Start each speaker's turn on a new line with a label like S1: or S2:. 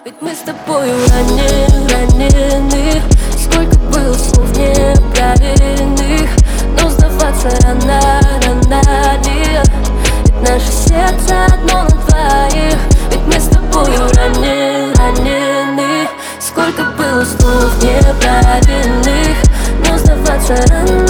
S1: Ведь мы с тобою ранены. Сколько было слов неправильных, но сдаваться рано ли. Ведь наше сердце одно на двоих. Ведь мы с тобою ранены. Сколько было слов неправильных, но сдаваться рано